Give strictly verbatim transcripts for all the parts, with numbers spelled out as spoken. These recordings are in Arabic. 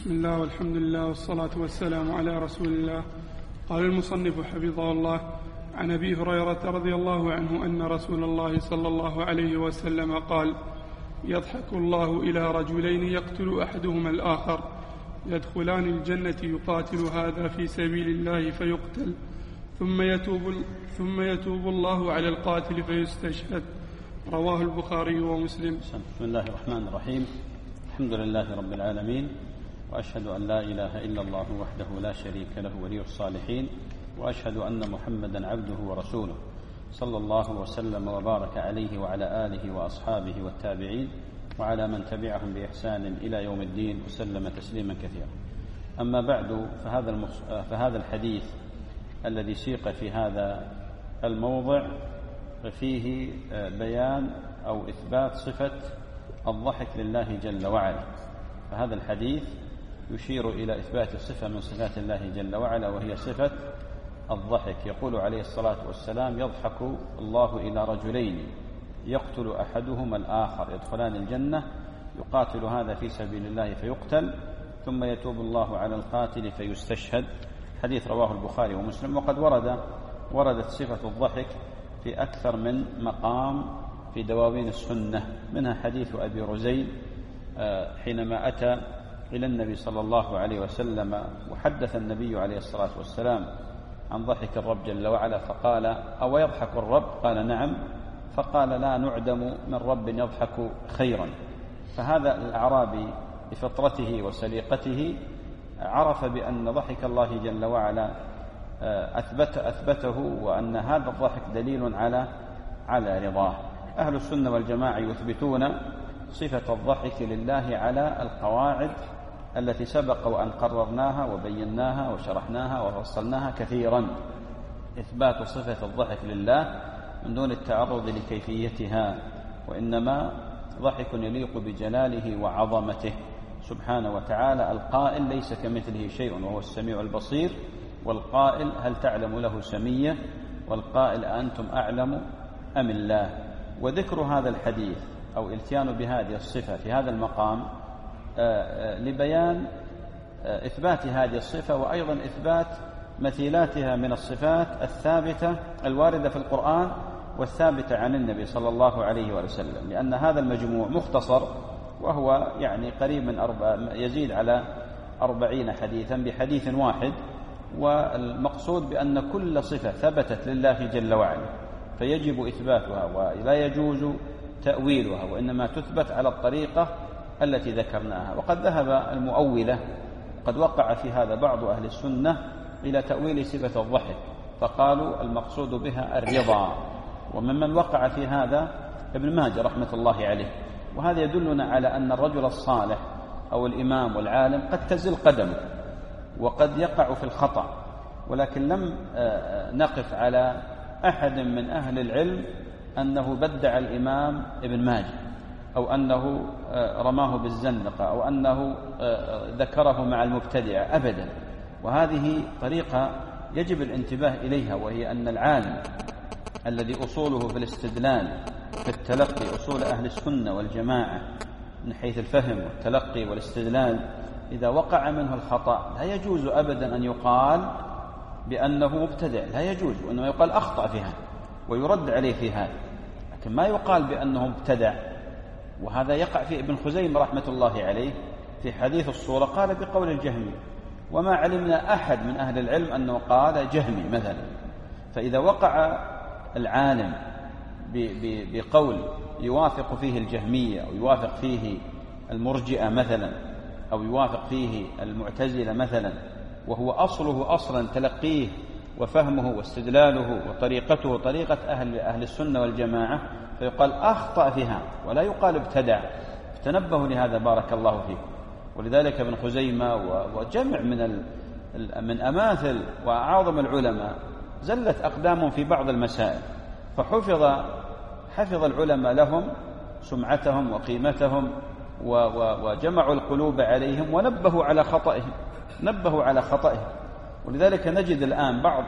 بسم الله والحمد لله والصلاة والسلام على رسول الله. قال المصنف حفظه الله: عن أبي هريرة رضي الله عنه أن رسول الله صلى الله عليه وسلم قال: يضحك الله إلى رجلين يقتل أحدهما الآخر، يدخلان الجنة يقاتل هذا في سبيل الله فيقتل، ثم يتوب, ثم يتوب الله على القاتل فيستشهد. رواه البخاري ومسلم. بسم الله الرحمن الرحيم. الحمد لله رب العالمين، وأشهد أن لا إله إلا الله وحده لا شريك له ولي الصالحين، وأشهد أن محمدا عبده ورسوله صلى الله وسلم وبارك عليه وعلى آله وأصحابه والتابعين وعلى من تبعهم بإحسان إلى يوم الدين وسلم تسليما كثيرا. أما بعد، فهذا, المص... فهذا الحديث الذي سيق في هذا الموضع فيه بيان أو إثبات صفة الضحك لله جل وعلا. فهذا الحديث يشير إلى إثبات الصفة من صفات الله جل وعلا، وهي صفة الضحك. يقول عليه الصلاة والسلام: يضحك الله إلى رجلين يقتل أحدهما الآخر، يدخلان الجنة، يقاتل هذا في سبيل الله فيقتل، ثم يتوب الله على القاتل فيستشهد. حديث رواه البخاري ومسلم. وقد ورد وردت صفة الضحك في أكثر من مقام في دواوين السنة، منها حديث أبي رزين حينما أتى إلى النبي صلى الله عليه وسلم وحدث النبي عليه الصلاة والسلام عن ضحك الرب جل وعلا، فقال: أو يضحك الرب؟ قال: نعم. فقال: لا نعدم من رب يضحك خيرا. فهذا الأعرابي بفطرته وسليقته عرف بأن ضحك الله جل وعلا أثبت أثبته وأن هذا الضحك دليل على على رضاه. أهل السنة والجماعة يثبتون صفة الضحك لله على القواعد التي سبق وأن قررناها وبيناها وشرحناها وفصلناها كثيرا. إثبات صفة الضحك لله من دون التعرض لكيفيتها، وإنما ضحك يليق بجلاله وعظمته سبحانه وتعالى. القائل: ليس كمثله شيء وهو السميع البصير، والقائل: هل تعلم له سمية، والقائل: أنتم أعلم أم الله. وذكر هذا الحديث أو الاتيان بهذه الصفة في هذا المقام لبيان إثبات هذه الصفة، وأيضا إثبات مثيلاتها من الصفات الثابتة الواردة في القرآن والثابتة عن النبي صلى الله عليه وسلم، لأن هذا المجموع مختصر، وهو يعني قريب من أربع يزيد على أربعين حديثا بحديث واحد. والمقصود بأن كل صفة ثبتت لله جل وعلا فيجب إثباتها ولا يجوز تأويلها، وإنما تثبت على الطريقة التي ذكرناها. وقد ذهب المؤولة، قد وقع في هذا بعض أهل السنة، إلى تأويل صفة الضحك، فقالوا المقصود بها الرضا، وممن وقع في هذا ابن ماجه رحمة الله عليه. وهذا يدلنا على أن الرجل الصالح أو الإمام والعالم قد تزل قدمه وقد يقع في الخطأ، ولكن لم نقف على أحد من أهل العلم أنه بدع الإمام ابن ماجه، أو أنه رماه بالزندقة، أو أنه ذكره مع المبتدع، أبدا. وهذه طريقة يجب الانتباه إليها، وهي أن العالم الذي أصوله في الاستدلال في التلقي أصول أهل السنة والجماعة من حيث الفهم والتلقي والاستدلال، إذا وقع منه الخطأ لا يجوز أبدا أن يقال بأنه مبتدع، لا يجوز، وإنما يقال أخطأ فيها ويرد عليه في هذا، لكن ما يقال بأنه مبتدع. وهذا يقع في ابن خزيمة رحمة الله عليه في حديث الصورة، قال بقول الجهمي، وما علمنا أحد من أهل العلم أنه قال جهمي مثلا. فإذا وقع العالم بقول يوافق فيه الجهمية أو يوافق فيه المرجئة مثلا، أو يوافق فيه المعتزلة مثلا، وهو أصله أصلا تلقيه وفهمه واستدلاله وطريقته طريقة أهل, أهل السنة والجماعة، فيقال أخطأ فيها ولا يقال ابتدع. فتنبهوا لهذا بارك الله فيكم. ولذلك ابن خزيمة وجمع من من أماثل وأعظم العلماء زلت أقدامهم في بعض المسائل، فحفظ حفظ العلماء لهم سمعتهم وقيمتهم، وجمعوا القلوب عليهم ونبهوا على خطئهم نبهوا على خطئهم. ولذلك نجد الآن بعض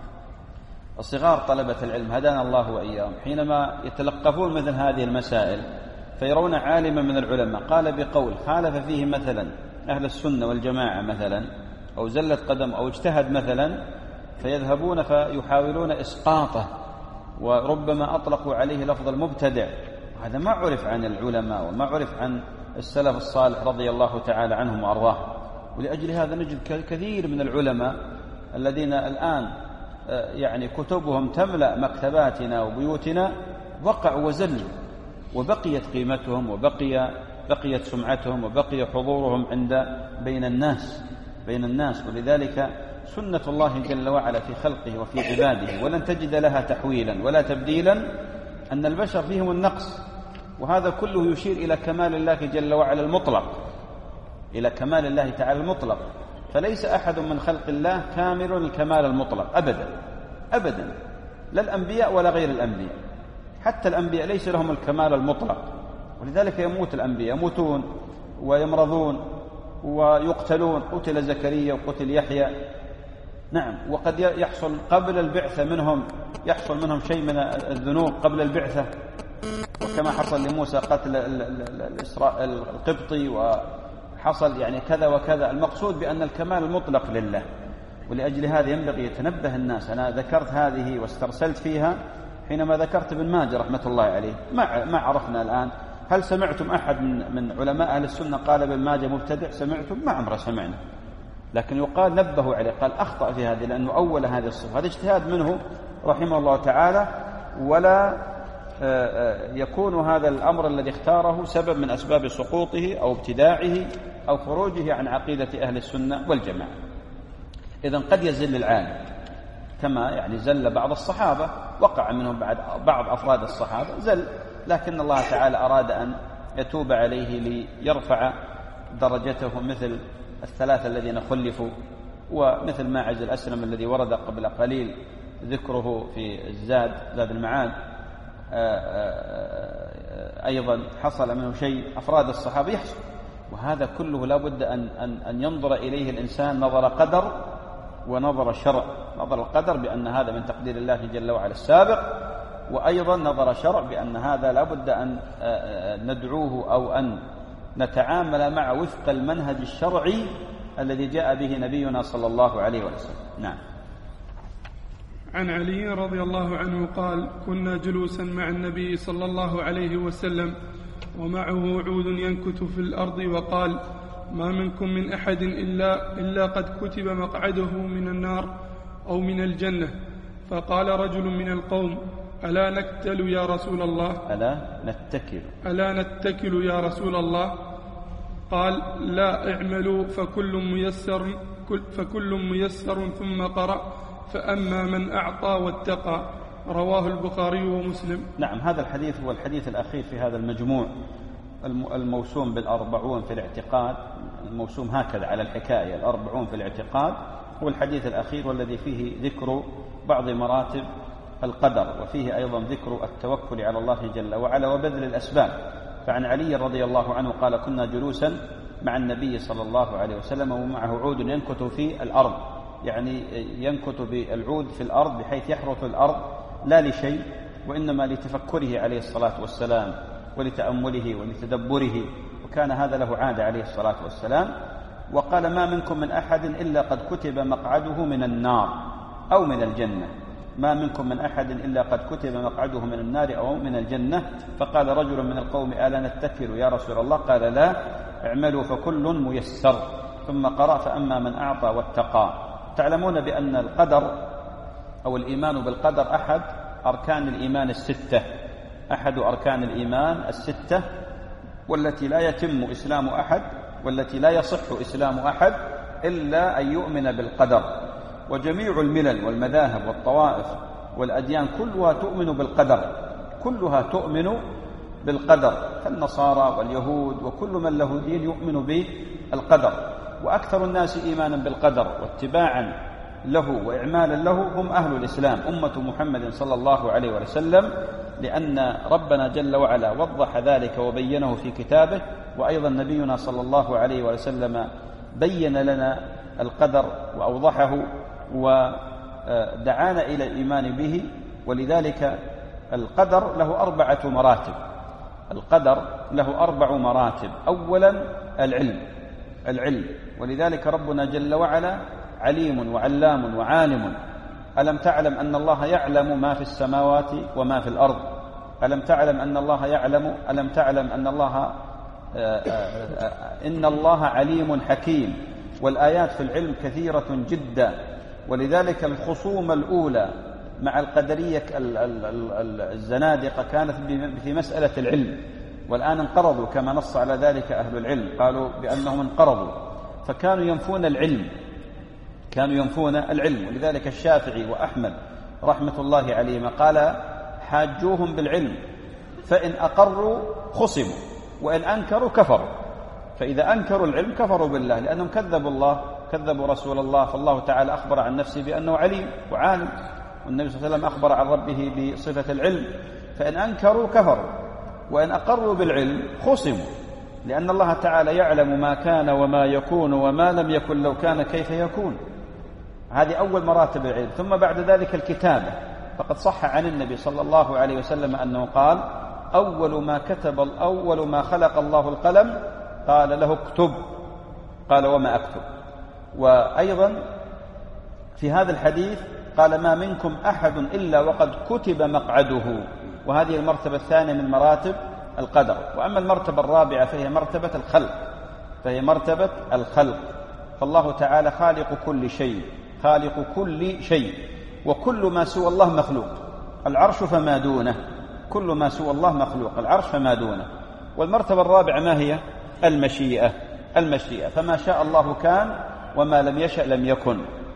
الصغار طلبة العلم هدانا الله وإياهم حينما يتلقفون مثل هذه المسائل فيرون عالما من العلماء قال بقول خالف فيه مثلا أهل السنة والجماعة مثلا، أو زلت قدم أو اجتهد مثلا، فيذهبون فيحاولون إسقاطه، وربما أطلقوا عليه لفظ المبتدع. هذا ما عرف عن العلماء وما عرف عن السلف الصالح رضي الله تعالى عنهم وأرضاهم. ولأجل هذا نجد كثير من العلماء الذين الآن يعني كتبهم تملأ مكتباتنا وبيوتنا وقعوا وزلوا، وبقيت قيمتهم وبقي بقيت سمعتهم وبقي حضورهم عند بين الناس بين الناس ولذلك سنة الله جل وعلا في خلقه وفي عباده ولن تجد لها تحويلا ولا تبديلا أن البشر فيهم النقص، وهذا كله يشير إلى كمال الله جل وعلا المطلق، إلى كمال الله تعالى المطلق. فليس أحد من خلق الله كامل الكمال المطلق أبدا أبدا، لا الأنبياء ولا غير الأنبياء. حتى الأنبياء ليس لهم الكمال المطلق، ولذلك يموت الأنبياء، يموتون ويمرضون ويقتلون. قتل زكريا وقتل يحيى، نعم، وقد يحصل قبل البعثة منهم يحصل منهم شيء من الذنوب قبل البعثة، وكما حصل لموسى قتل القبطي وحصل يعني كذا وكذا. المقصود بأن الكمال المطلق لله، ولأجل هذا ينبغي يتنبه الناس. أنا ذكرت هذه واسترسلت فيها حينما ذكرت ابن ماجه رحمة الله عليه. ما ما عرفنا الآن، هل سمعتم أحد من من علماء أهل السنة قال ابن ماجه مبتدع؟ سمعتم؟ ما عمره سمعنا، لكن يقال نبهوا عليه، قال أخطأ في هذه لأنه أول هذه الصفة. هذا اجتهاد منه رحمه الله تعالى، ولا يكون هذا الأمر الذي اختاره سبب من أسباب سقوطه أو ابتداعه أو خروجه عن عقيدة أهل السنة والجماعة. إذن قد يزل العالم كما يعني زل بعض الصحابة، وقع منهم بعد بعض أفراد الصحابة زل، لكن الله تعالى أراد أن يتوب عليه ليرفع درجته، مثل الثلاثة الذين خلفوا، ومثل ماعز الأسلم الذي ورد قبل قليل ذكره في الزاد زاد المعاد. أيضا حصل منه شيء أفراد الصحابة يحصل، وهذا كله لا بد أن, أن, أن ينظر إليه الإنسان نظر قدر ونظر شرع. نظر القدر بأن هذا من تقدير الله جل وعلا السابق، وأيضا نظر شرع بأن هذا لا بد أن ندعوه أو أن نتعامل مع وفق المنهج الشرعي الذي جاء به نبينا صلى الله عليه وسلم. نعم. عن علي رضي الله عنه قال: كنا جلوسا مع النبي صلى الله عليه وسلم ومعه عود ينكت في الأرض، وقال: ما منكم من أحد إلا, إلا قد كتب مقعده من النار أو من الجنة. فقال رجل من القوم: ألا نكتل يا رسول الله؟ ألا نتكل ألا نتكل يا رسول الله؟ قال: لا، اعملوا فكل ميسر فكل ميسر ثم قرأ: فأما من أعطى واتقى. رواه البخاري ومسلم. نعم، هذا الحديث هو الحديث الأخير في هذا المجموع الموسوم بالأربعون في الاعتقاد، الموسوم هكذا على الحكاية، الأربعون في الاعتقاد، هو الحديث الأخير والذي فيه ذكر بعض مراتب القدر، وفيه أيضا ذكر التوكل على الله جل وعلا وبذل الأسباب. فعن علي رضي الله عنه قال: كنا جلوسا مع النبي صلى الله عليه وسلم ومعه عود ينكت في الأرض، يعني ينكت بالعود في الأرض بحيث يحرث الأرض لا لشيء، وإنما لتفكره عليه الصلاة والسلام ولتأمله ولتدبره، وكان هذا له عادة عليه الصلاة والسلام. وقال: ما منكم من أحد إلا قد كتب مقعده من النار أو من الجنة. ما منكم من أحد إلا قد كتب مقعده من النار أو من الجنة. فقال رجل من القوم: ألا نتكل يا رسول الله؟ قال: لا، اعملوا فكل ميسر. ثم قرأ: فأما من أعطى واتقى. تعلمون بأن القدر أو الإيمان بالقدر أحد أركان الإيمان الستة، أحد أركان الإيمان الستة، والتي لا يتم إسلام أحد والتي لا يصح إسلام أحد إلا أن يؤمن بالقدر. وجميع الملل والمذاهب والطوائف والأديان كلها تؤمن بالقدر، كلها تؤمن بالقدر، فالنصارى واليهود وكل من له دين يؤمن بالقدر. وأكثر الناس إيمانا بالقدر واتباعا له وإعمالا له هم أهل الإسلام، أمة محمد صلى الله عليه وسلم، لأن ربنا جل وعلا وضح ذلك وبينه في كتابه، وأيضا نبينا صلى الله عليه وسلم بين لنا القدر وأوضحه ودعانا إلى الإيمان به. ولذلك القدر له أربعة مراتب، القدر له أربع مراتب. أولا العلم، العلم. ولذلك ربنا جل وعلا عليم وعلام وعالم. ألم تعلم أن الله يعلم ما في السماوات وما في الأرض؟ ألم تعلم أن الله يعلم ألم تعلم أن الله إن الله عليم حكيم. والآيات في العلم كثيرة جدا. ولذلك الخصوم الأولى مع القدرية الزنادقة كانت في مسألة العلم، والآن انقرضوا كما نص على ذلك أهل العلم، قالوا بأنهم انقرضوا، فكانوا ينفون العلم كانوا ينفون العلم. ولذلك الشافعي وأحمد رحمة الله عليهما قال حاجوهم بالعلم، فإن أقروا خصموا وإن أنكروا كفروا. فإذا أنكروا العلم كفروا بالله، لأنهم كذبوا الله كذبوا رسول الله. فالله تعالى أخبر عن نفسه بأنه عليم وعالم، والنبي صلى الله عليه وسلم أخبر عن ربه بصفة العلم. فإن أنكروا كفروا وإن أقروا بالعلم خصموا، لأن الله تعالى يعلم ما كان وما يكون وما لم يكن لو كان كيف يكون. هذه أول مراتب العلم. ثم بعد ذلك الكتابة، فقد صح عن النبي صلى الله عليه وسلم أنه قال أول ما كتب أول ما خلق الله القلم قال له اكتب، قال وما أكتب. وأيضا في هذا الحديث قال ما منكم أحد إلا وقد كتب مقعده، وهذه المرتبة الثانية من مراتب القدر. وأما المرتبة الرابعة فهي مرتبة الخلق فهي مرتبة الخلق فالله تعالى خالق كل شيء خالق كل شيء وكل ما سوى الله مخلوق. العرش فما دونه، كل ما سوى الله مخلوق، العرش فما دونه. والمرتبة الرابعة ما هي؟ المشيئة المشيئة فما شاء الله كان وما لم يشأ لم يكن،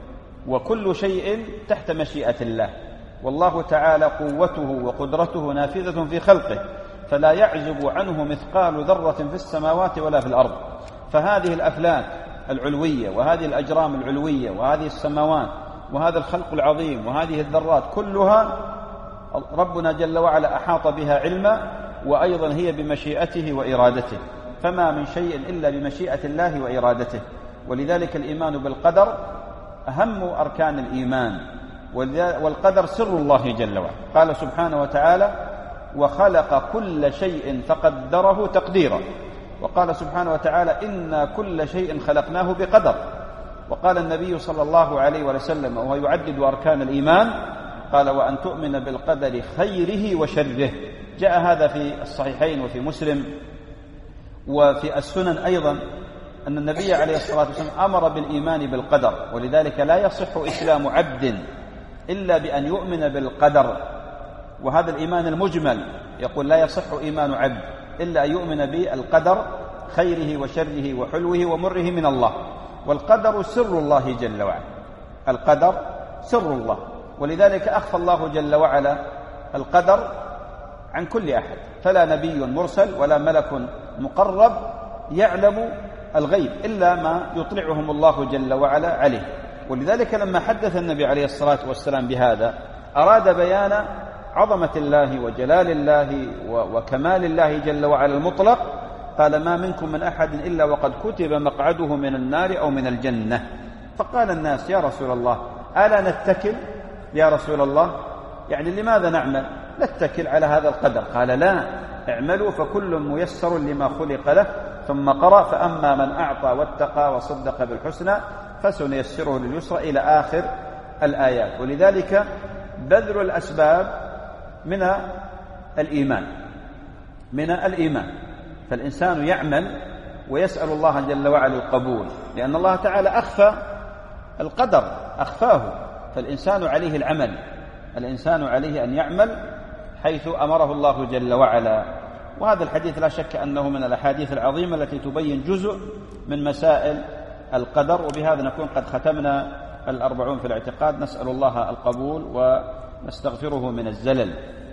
وكل شيء تحت مشيئة الله. والله تعالى قوته وقدرته نافذة في خلقه، فلا يعزب عنه مثقال ذرة في السماوات ولا في الأرض. فهذه الأفلاك العلوية وهذه الأجرام العلوية وهذه السماوات وهذا الخلق العظيم وهذه الذرات كلها ربنا جل وعلا أحاط بها علما، وأيضا هي بمشيئته وإرادته. فما من شيء إلا بمشيئة الله وإرادته. ولذلك الإيمان بالقدر أهم أركان الإيمان، والقدر سر الله جل وعلا. قال سبحانه وتعالى وخلق كل شيء فقدره تقديرا. وقال سبحانه وتعالى إنا كل شيء خلقناه بقدر. وقال النبي صلى الله عليه وسلم وهو يعدد أركان الإيمان قال وأن تؤمن بالقدر خيره وشره. جاء هذا في الصحيحين وفي مسلم وفي السنن أيضا أن النبي عليه الصلاة والسلام أمر بالإيمان بالقدر. ولذلك لا يصح إسلام عبد إلا بأن يؤمن بالقدر، وهذا الإيمان المجمل. يقول لا يصح إيمان عبد إلا أن يؤمن بالقدر خيره وشره وحلوه ومره من الله. والقدر سر الله جل وعلا، القدر سر الله. ولذلك أخفى الله جل وعلا القدر عن كل أحد، فلا نبي مرسل ولا ملك مقرب يعلم الغيب إلا ما يطلعهم الله جل وعلا عليه. ولذلك لما حدث النبي عليه الصلاة والسلام بهذا أراد بيان عظمة الله وجلال الله وكمال الله جل وعلا المطلق. قال ما منكم من أحد إلا وقد كتب مقعده من النار أو من الجنة. فقال الناس يا رسول الله ألا نتكل يا رسول الله، يعني لماذا نعمل نتكل على هذا القدر؟ قال لا، اعملوا فكل ميسر لما خلق له. ثم قرأ فأما من أعطى واتقى وصدق بالحسنى فسنيسره لليسرى إلى آخر الآيات. ولذلك بذل الأسباب من الإيمان من الإيمان فالإنسان يعمل ويسأل الله جل وعلا القبول، لأن الله تعالى أخفى القدر أخفاه. فالإنسان عليه العمل الإنسان عليه أن يعمل حيث أمره الله جل وعلا. وهذا الحديث لا شك أنه من الأحاديث العظيمة التي تبين جزء من مسائل القدر. وبهذا نكون قد ختمنا الأربعون في الاعتقاد. نسأل الله القبول ونستغفره من الزلل.